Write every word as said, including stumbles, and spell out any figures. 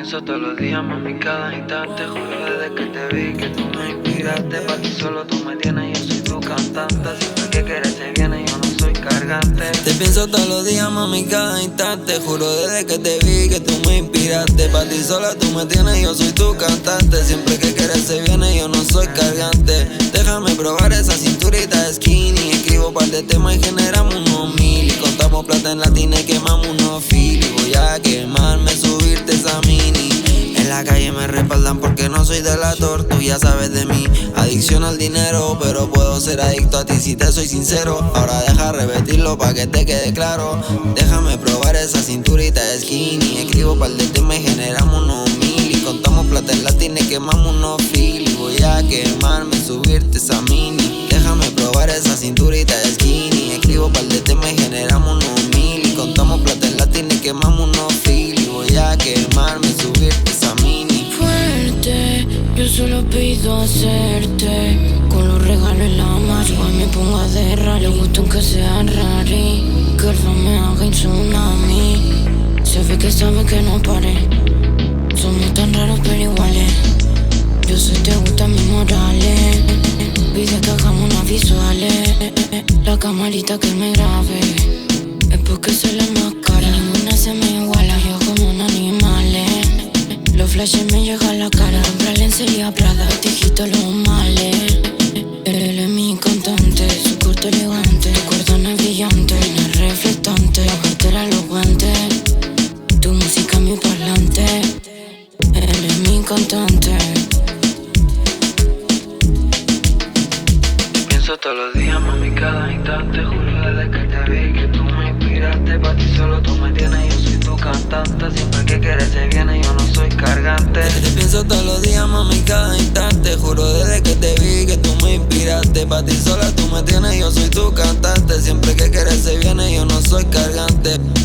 pienso todos los días, mami, cada instante. Juro desde que te vi que tú me inspiraste. Pa' ti solo tú me tienes, yo soy tu cantante. Siempre que quieres se viene, yo no soy cargante. Te pienso todos los días, mami, cada instante. Juro desde que te vi que tú me inspiraste. Pa' ti sola tú me tienes, yo soy tu cantante. Siempre que quieres se viene, yo no soy cargante. Déjame probar esa cinturita skinny. Escribo par de temas y generamos unos mil. Y contamos plata en latina y quemamos unos fil. Y voy a quemarme, subirte esa mini. En la calle me respaldan porque no soy delator. Tú ya sabes de mí, adicción al dinero. Pero puedo ser adicto a ti si te soy sincero. Ahora deja repetirlo pa' que te quede claro. Déjame probar esa cinturita skinny. Escribo par de temas y generamos unos mil. Y contamos plata en latina y quemamos unos fil. Y voy a quemarme, subirte esa mini. Déjame probar esa cinturita skinny. Escribo par de temas y generamos unos mil. Y contamos plata en latina y quemamos unos fil. Y voy a quemarme, subirte esa mini. Fuerte, yo solo pido hacerte. Con los regalos en la mano, igual me pongo a derrar. Le gusta que sea rari, que el fan me haga un tsunami. Se ve que sabe que no paré. Somos tan raros pero iguales. Yo sé te gustan mis morales. Pide que hagamos unas visuales. La camarita que me grabe es porque soy la más cara. Ninguna se me iguala, yo como un animal. Los flashes me llegan a la cara. Compra lencería Prada, tijito los males. Él es mi cantante, su corte elegante. Tu cordón es brillante, no es reflectante. La cartera, los guantes, tu música mi parlante. Él es mi cantante. Pienso todos los días, mami, cada instante. Juro desde que te vi que tú me inspiraste. Pa' ti solo tú me tienes, yo soy tu cantante. Siempre que quieres se viene, yo no soy cargante. Te pienso todos los días, mami, cada instante. Juro desde que te vi que tú me inspiraste. Pa' ti sola tú me tienes, yo soy tu cantante. Siempre que quieres se viene, yo no soy cargante.